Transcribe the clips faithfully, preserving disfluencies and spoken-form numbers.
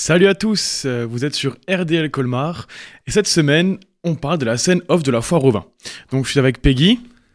Salut à tous, euh, vous êtes sur R D L Colmar et cette semaine on parle de la scène off de la foire au vin. Donc je suis avec Peggy.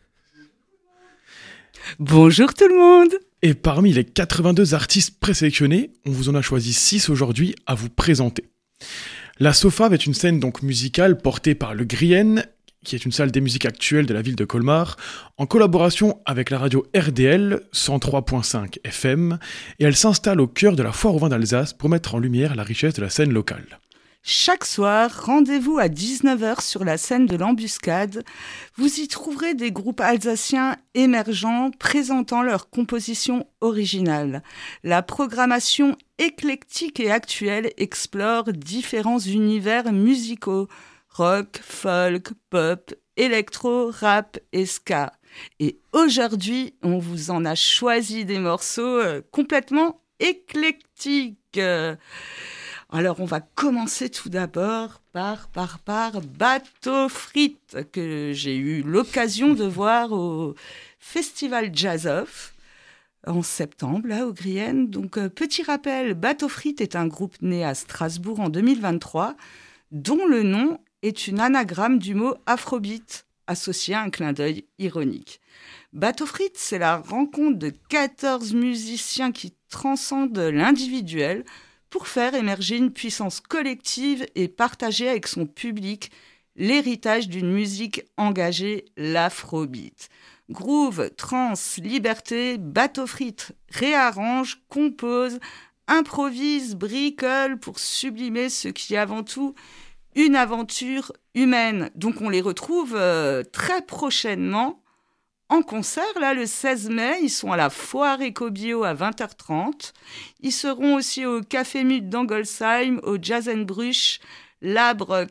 Bonjour tout le monde. Et parmi les quatre-vingt-deux artistes présélectionnés, on vous en a choisi six aujourd'hui à vous présenter. La Sofave est une scène donc musicale portée par le Grienne, qui est une salle des musiques actuelle de la ville de Colmar, en collaboration avec la radio R D L cent trois virgule cinq F M, et elle s'installe au cœur de la foire au vin d'Alsace pour mettre en lumière la richesse de la scène locale. Chaque soir, rendez-vous à dix-neuf heures sur la scène de l'Embuscade. Vous y trouverez des groupes alsaciens émergents présentant leurs compositions originales. La programmation éclectique et actuelle explore différents univers musicaux, rock, folk, pop, électro, rap et ska. Et aujourd'hui, on vous en a choisi des morceaux euh, complètement éclectiques. Euh, Alors, on va commencer tout d'abord par, par, par Bateau Frites, que j'ai eu l'occasion de voir au Festival Jazz Off en septembre, là, au Grienne. Donc, euh, petit rappel, Bateau Frites est un groupe né à Strasbourg en deux mille vingt-trois, dont le nom est une anagramme du mot afrobeat, associé à un clin d'œil ironique. Bateau Frites, c'est la rencontre de quatorze musiciens qui transcendent l'individuel pour faire émerger une puissance collective et partager avec son public l'héritage d'une musique engagée, l'afrobeat. Groove, trance, liberté, Bateau Frites réarrange, compose, improvise, bricole pour sublimer ce qui est avant tout une aventure humaine. Donc on les retrouve euh, très prochainement en concert, là, le seize mai. Ils sont à la Foire Ecobio à vingt heures trente. Ils seront aussi au Café Mute d'Angolsheim, au Jazz and Bruch, Labrock.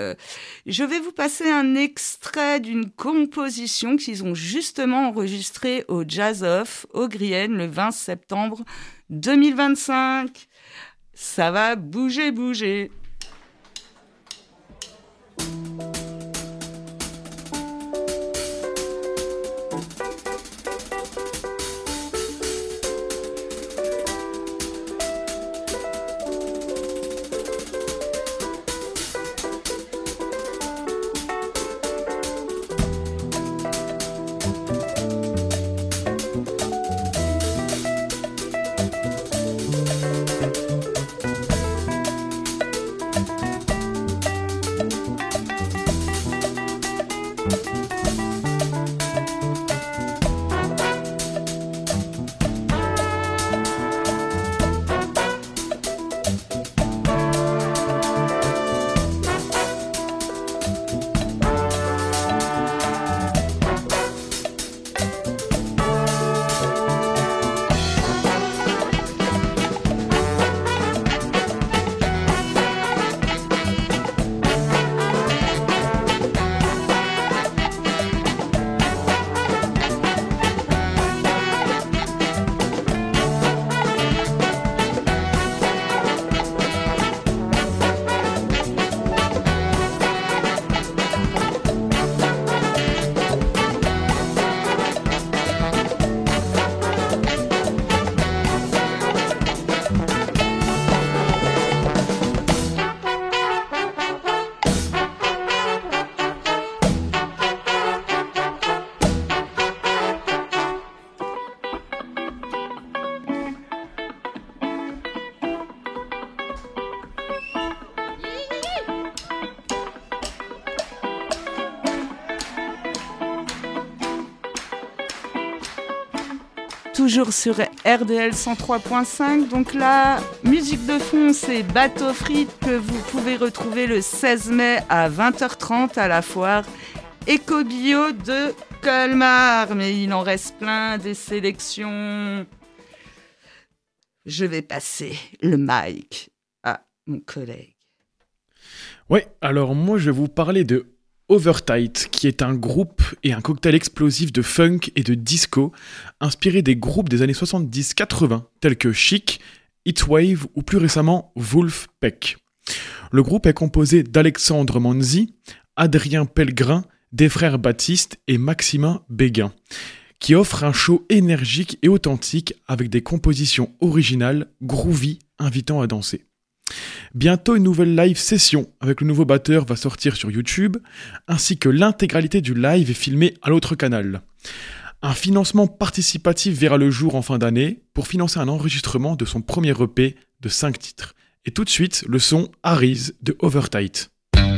Je vais vous passer un extrait d'une composition qu'ils ont justement enregistrée au Jazz Off, au Grienne, le vingt septembre deux mille vingt-cinq. Ça va bouger, bouger. Toujours sur R D L cent trois virgule cinq. Donc la musique de fond, c'est Bateau Frites que vous pouvez retrouver le seize mai à vingt heures trente à la foire Ecobio de Colmar. Mais il en reste plein des sélections. Je vais passer le mic à mon collègue. Ouais, alors moi je vais vous parler de Overtight, qui est un groupe et un cocktail explosif de funk et de disco, inspiré des groupes des années soixante-dix quatre-vingts, tels que Chic, Heatwave ou plus récemment Wolfpack. Le groupe est composé d'Alexandre Manzi, Adrien Pellegrin, des frères Baptiste et Maximin Béguin, qui offrent un show énergique et authentique avec des compositions originales, groovy, invitant à danser. Bientôt une nouvelle live session avec le nouveau batteur va sortir sur YouTube, ainsi que l'intégralité du live est filmée à l'autre canal. Un financement participatif verra le jour en fin d'année pour financer un enregistrement de son premier E P de cinq titres. Et tout de suite, le son Harry's de Overtight.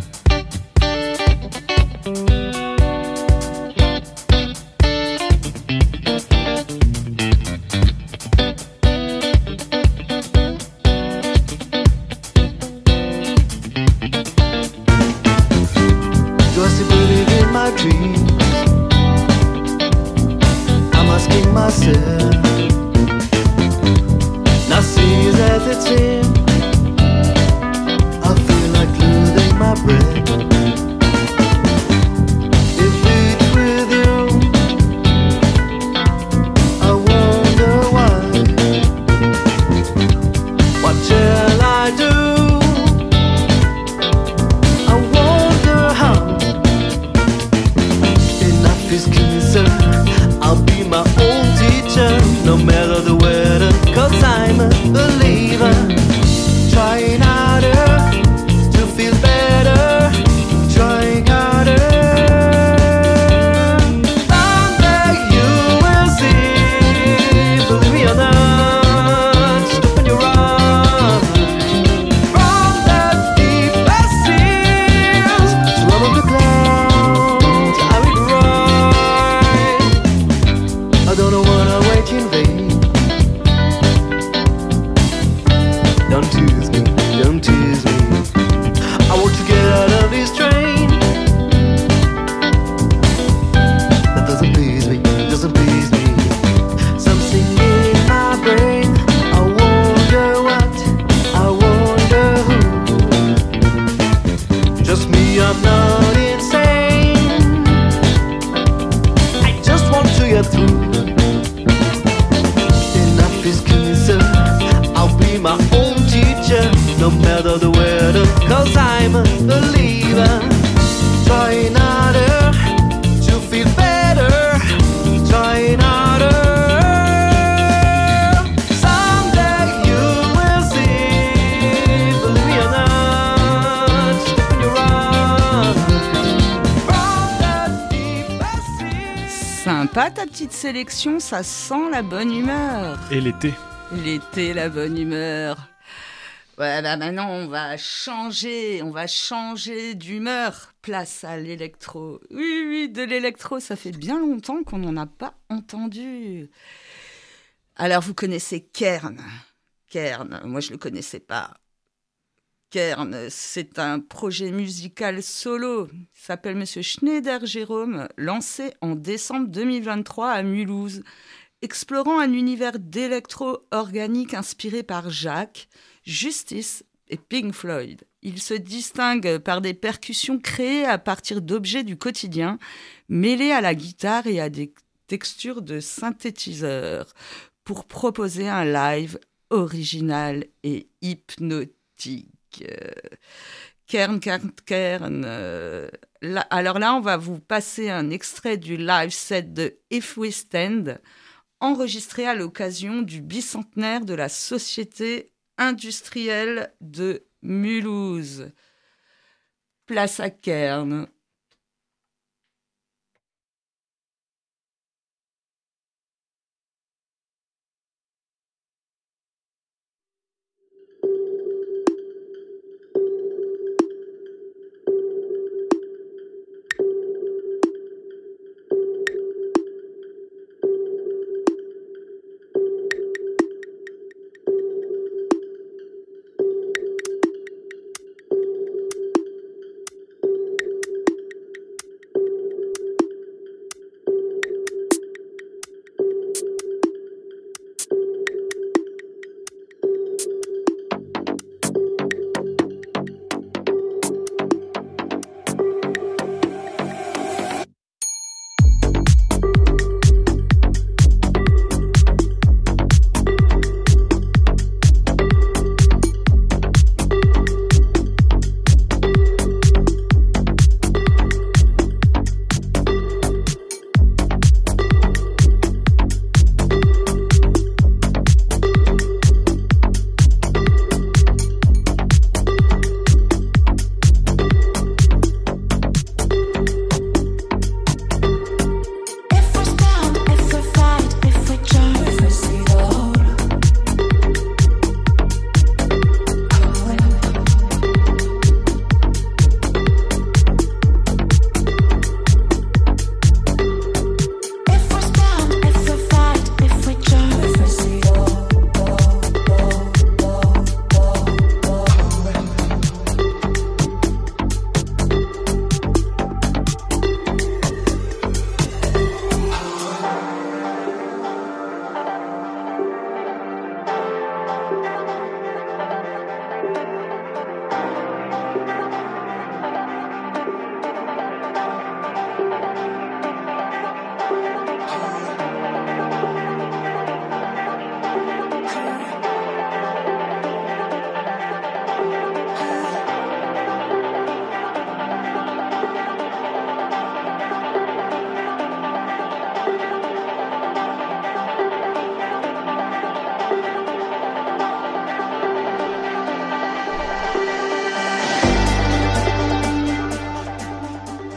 Sympa ta petite sélection, ça sent la bonne humeur. Et l'été. L'été, la bonne humeur. Ouais, bah maintenant on va changer, on va changer d'humeur. Place à l'électro. Oui, oui, de l'électro, ça fait bien longtemps qu'on n'en a pas entendu. Alors vous connaissez Kern. Kern, moi je le connaissais pas. Kern, c'est un projet musical solo. Il s'appelle Monsieur Schneider Jérôme, lancé en décembre deux mille vingt-trois à Mulhouse, explorant un univers d'électro organique inspiré par Jacques, Justice et Pink Floyd. Il se distingue par des percussions créées à partir d'objets du quotidien, mêlées à la guitare et à des textures de synthétiseur, pour proposer un live original et hypnotique. Euh, Kern, Kern, Kern. Euh, là, alors là, on va vous passer un extrait du live set de If We Stand, enregistré à l'occasion du bicentenaire de la Société industrielle de Mulhouse. Place à Kern.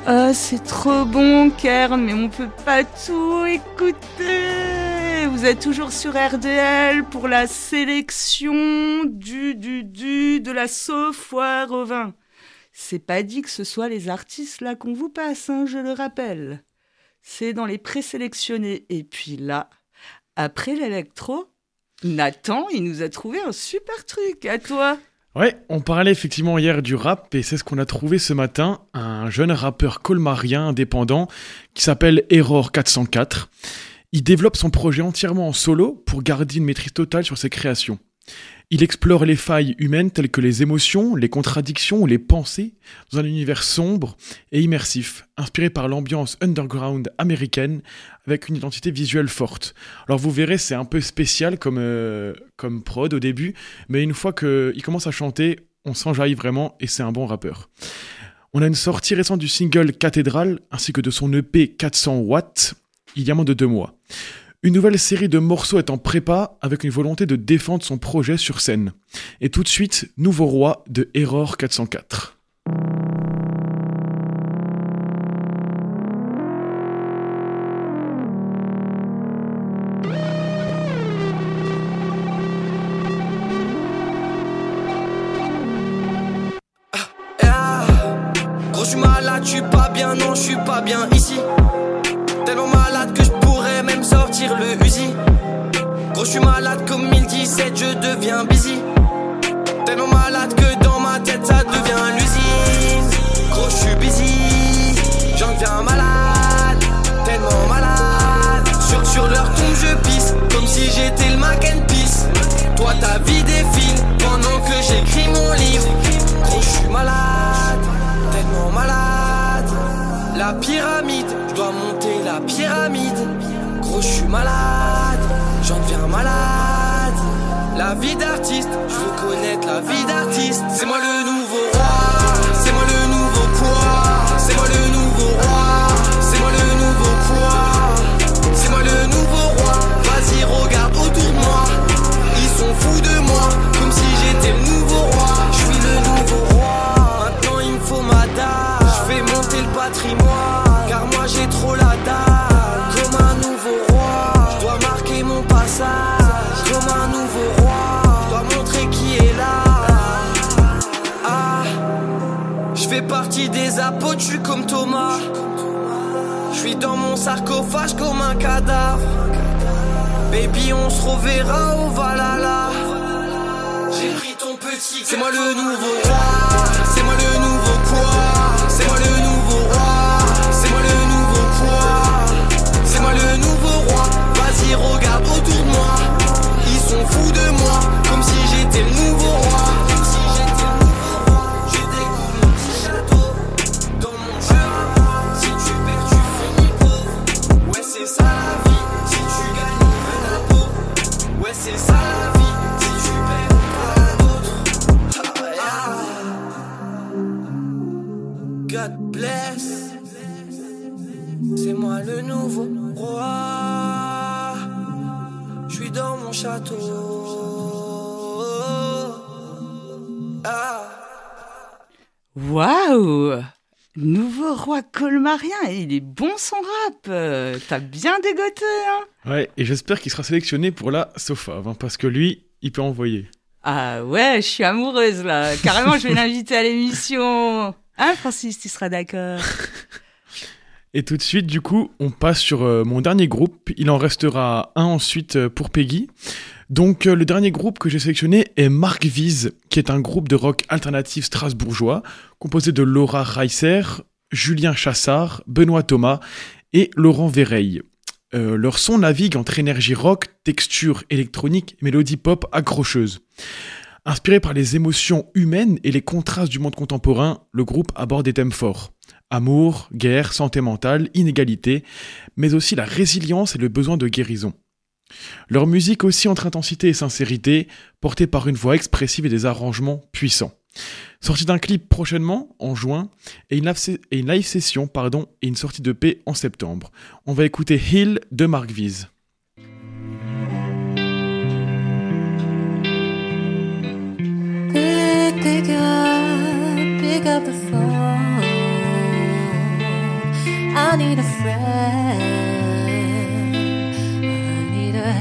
Oh, c'est trop bon, Kern, mais on peut pas tout écouter. Vous êtes toujours sur R D L pour la sélection du, du, du, de la sauce foire au vin. C'est pas dit que ce soit les artistes là qu'on vous passe, hein, je le rappelle. C'est dans les présélectionnés. Et puis là, après l'électro, Nathan, il nous a trouvé un super truc. À toi. Ouais, on parlait effectivement hier du rap et c'est ce qu'on a trouvé ce matin, un jeune rappeur colmarien indépendant qui s'appelle Error quatre cent quatre. Il développe son projet entièrement en solo pour garder une maîtrise totale sur ses créations. Il explore les failles humaines telles que les émotions, les contradictions ou les pensées dans un univers sombre et immersif, inspiré par l'ambiance underground américaine avec une identité visuelle forte. Alors vous verrez, c'est un peu spécial comme, euh, comme prod au début, mais une fois qu'il commence à chanter, on s'enjaille vraiment et c'est un bon rappeur. On a une sortie récente du single Cathédrale ainsi que de son E P quatre cents watts il y a moins de deux mois. Une nouvelle série de morceaux est en prépa avec une volonté de défendre son projet sur scène. Et tout de suite, Nouveau Roi de Error quatre cent quatre. Ah, gros, je suis malade, je suis pas bien, non, je suis pas bien ici. Tellement malade que je pourrais même sortir le Uzi. Gros, je suis malade comme mille dix-sept, je deviens busy. Tellement malade que dans ma tête ça devient l'usine. Gros, je suis busy, j'en deviens malade. Tellement malade, sur, sur leur tombe je pisse, comme si j'étais le Mac and Peace. Toi ta vie défile, pendant que j'écris mon livre. Gros, je suis malade, tellement malade. La pyramide, je dois monter la pyramide. Gros, je suis malade, j'en deviens malade. La vie d'artiste, je veux connaître la vie d'artiste. C'est moi le nouveau roi, c'est moi le nouveau quoi. C'est moi le nouveau roi, c'est moi le nouveau quoi. C'est moi le nouveau roi, vas-y regarde autour de moi. Ils sont fous de moi, comme si j'étais le nouveau roi. Je suis le nouveau roi, maintenant il me faut ma dalle. Je fais monter le patrimoine, car moi j'ai trop la dalle. Comme un nouveau roi, je dois marquer mon passage. Comme un nouveau roi, je dois montrer qui est là. Ah, je fais partie des apôtres, je suis comme Thomas. Je suis dans mon sarcophage comme un cadavre. Baby, on se reverra au Valhalla. J'ai pris ton petit. C'est moi le nouveau roi, c'est moi le nouveau quoi. C'est moi le nouveau roi, c'est moi le nouveau quoi. C'est moi le nouveau roi, vas-y regarde autour de moi. Ils sont fous de moi, comme si j'étais le nouveau roi. Comme si j'étais le nouveau roi. Je découvre mon petit château dans mon jeu. Si tu perds, tu finis pauvre. Ouais, c'est ça la vie. Si tu gagnes, on veut la peau. Ouais, c'est ça la vie. Si tu perds, on a d'autres. Ah, ouais, ah. God bless. C'est moi le nouveau roi. Je suis dans mon château. Ah. Waouh! Nouveau roi colmarien, et il est bon son rap. Euh, T'as bien dégoté, hein? Ouais, et j'espère qu'il sera sélectionné pour la Sofave, hein, parce que lui, il peut envoyer. Ah ouais, je suis amoureuse là. Carrément, je vais l'inviter à l'émission. Hein, Francis, tu seras d'accord? Et tout de suite, du coup, on passe sur euh, mon dernier groupe. Il en restera un ensuite euh, pour Peggy. Donc, euh, le dernier groupe que j'ai sélectionné est Mark Vise, qui est un groupe de rock alternatif strasbourgeois, composé de Laura Reiser, Julien Chassard, Benoît Thomas et Laurent Véreille. Euh, leur son navigue entre énergie rock, texture électronique et mélodie pop accrocheuse. Inspiré par les émotions humaines et les contrastes du monde contemporain, le groupe aborde des thèmes forts. Amour, guerre, santé mentale, inégalité, mais aussi la résilience et le besoin de guérison. Leur musique aussi entre intensité et sincérité, portée par une voix expressive et des arrangements puissants. Sortie d'un clip prochainement, en juin, et une live, et une live session pardon, et une sortie de paix en septembre. On va écouter Hill de Mark Vise. Pick, pick up, pick up the phone. I need a friend. I need a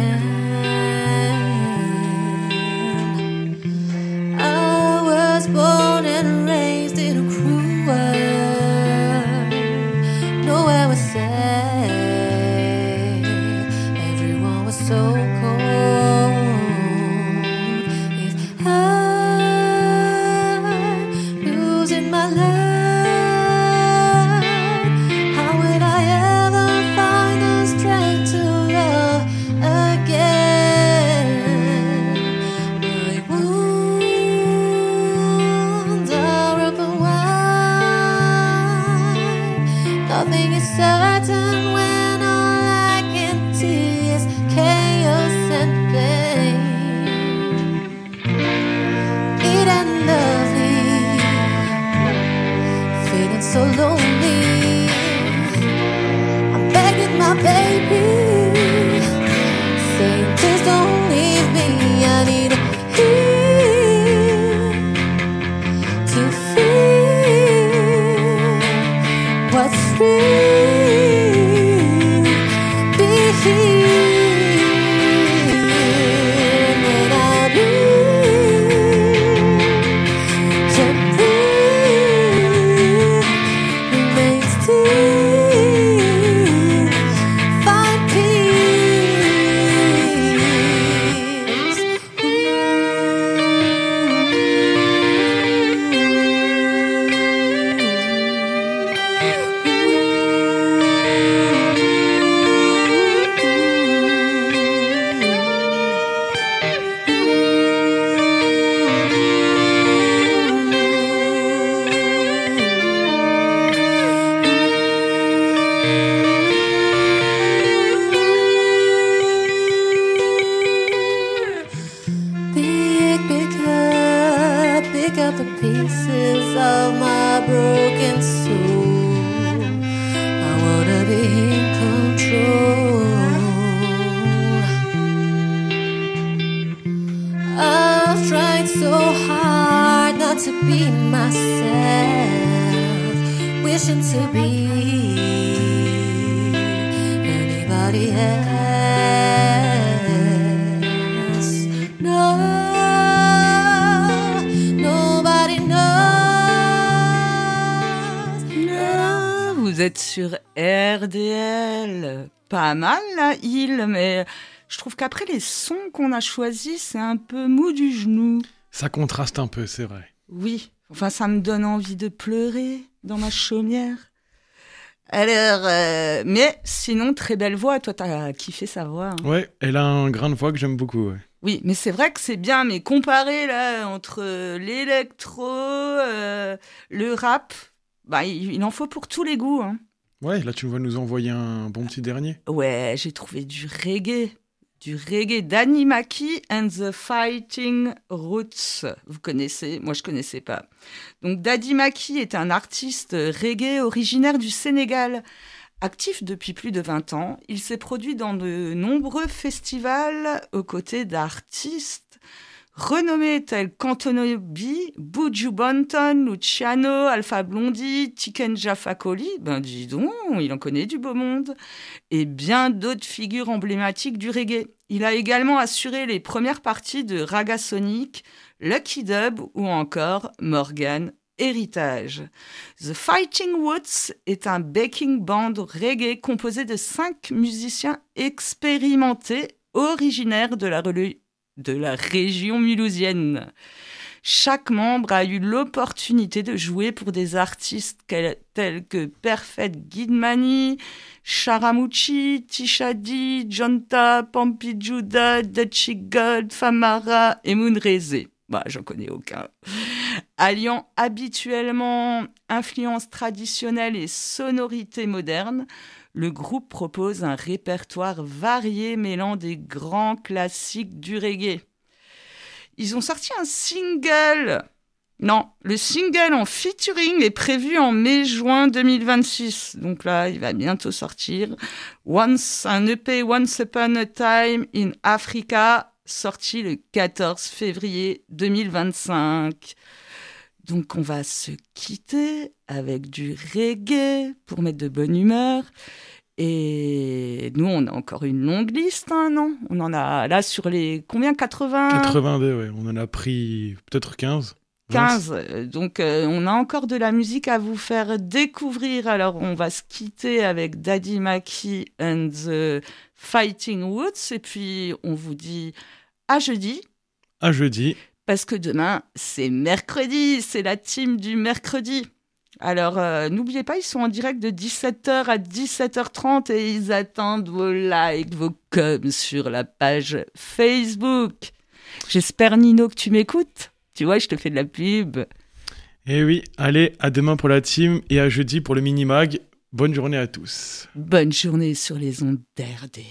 hand. I was born and raised in a cruel world. Nowhere was safe. Everyone was so cold. If I'm losing my life, certain when all I can see is chaos and pain. It ain't lovely, feeling so lonely. I'm begging my baby, saying please don't leave me. I need a heal to feel what's real. Sur R D L, pas mal la île, mais je trouve qu'après les sons qu'on a choisis, c'est un peu mou du genou. Ça contraste un peu, c'est vrai. Oui, enfin ça me donne envie de pleurer dans ma chaumière. Alors, euh, mais sinon, très belle voix, toi t'as kiffé sa voix. Hein. Ouais, elle a un grain de voix que j'aime beaucoup, ouais. Oui, mais c'est vrai que c'est bien, mais comparé là, entre l'électro, euh, le rap, bah, il, il en faut pour tous les goûts, hein. Ouais, là tu vas nous envoyer un bon petit dernier. Ouais, j'ai trouvé du reggae, du reggae Danny Mackie and the Fighting Roots. Vous connaissez, moi je connaissais pas. Donc Daddy Mackie est un artiste reggae originaire du Sénégal. Actif depuis plus de vingt ans, il s'est produit dans de nombreux festivals aux côtés d'artistes renommés tels qu'Antonobi, Buju Banton, Luciano, Alpha Blondy, Tiken Jah Fakoly, ben dis donc, il en connaît du beau monde, et bien d'autres figures emblématiques du reggae. Il a également assuré les premières parties de Raga Sonic, Lucky Dub ou encore Morgan Heritage. The Fighting Woods est un backing band reggae composé de cinq musiciens expérimentés originaires de la religion de la région mulhousienne. Chaque membre a eu l'opportunité de jouer pour des artistes tels que Perfect Guidmani, Charamouchi, Tishadi, Jonta, Pampi Juda, Dutchy God, Famara et Moonreze. Bah, j'en connais aucun. Alliant habituellement influences traditionnelles et sonorités modernes, le groupe propose un répertoire varié mêlant des grands classiques du reggae. Ils ont sorti un single. Non, le single en featuring est prévu en mai-juin deux mille vingt-six. Donc là, il va bientôt sortir. Once, un E P Once Upon a Time in Africa, sorti le quatorze février deux mille vingt-cinq. Donc on va se quitter avec du reggae pour mettre de bonne humeur. Et nous, on a encore une longue liste, hein, non ? On en a là sur les combien ? quatre-vingts quatre-vingt-deux, ouais. On en a pris peut-être quinze. quinze. Donc euh, on a encore de la musique à vous faire découvrir. Alors on va se quitter avec Daddy Mackie and the Fighting Woods. Et puis on vous dit à jeudi. À jeudi. Parce que demain, c'est mercredi, c'est la team du mercredi. Alors, euh, n'oubliez pas, ils sont en direct de dix-sept heures à dix-sept heures trente et ils attendent vos likes, vos coms sur la page Facebook. J'espère, Nino, que tu m'écoutes. Tu vois, je te fais de la pub. Eh oui, allez, à demain pour la team et à jeudi pour le mini-mag. Bonne journée à tous. Bonne journée sur les ondes d'R D L.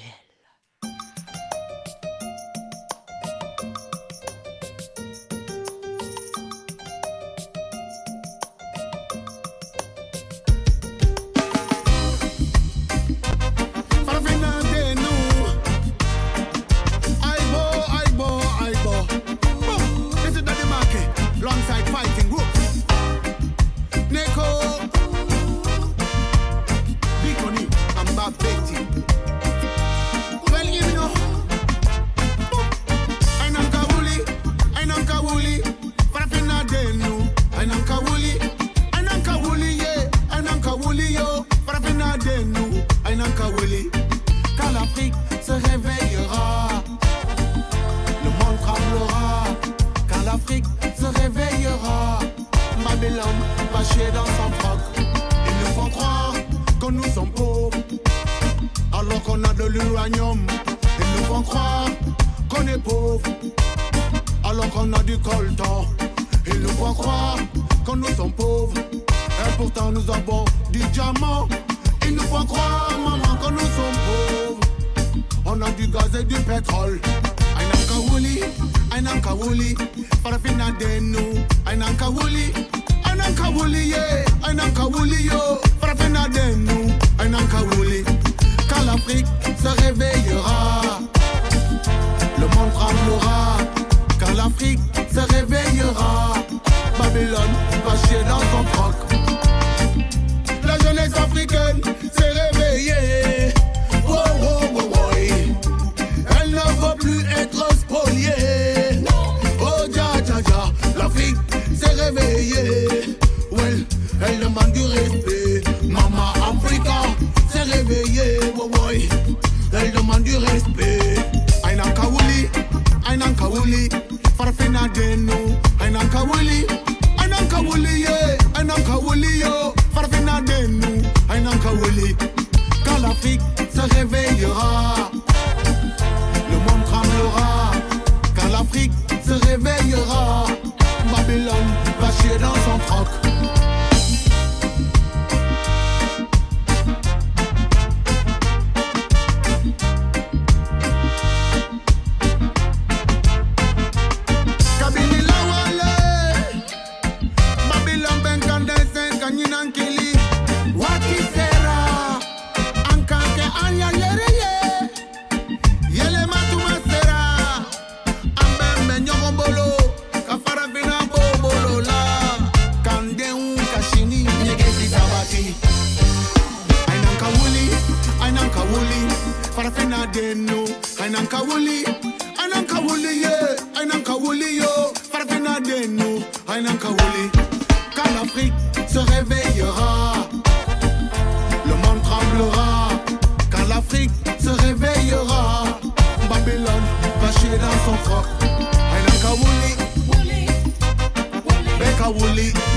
Woolly, Becca Woolly.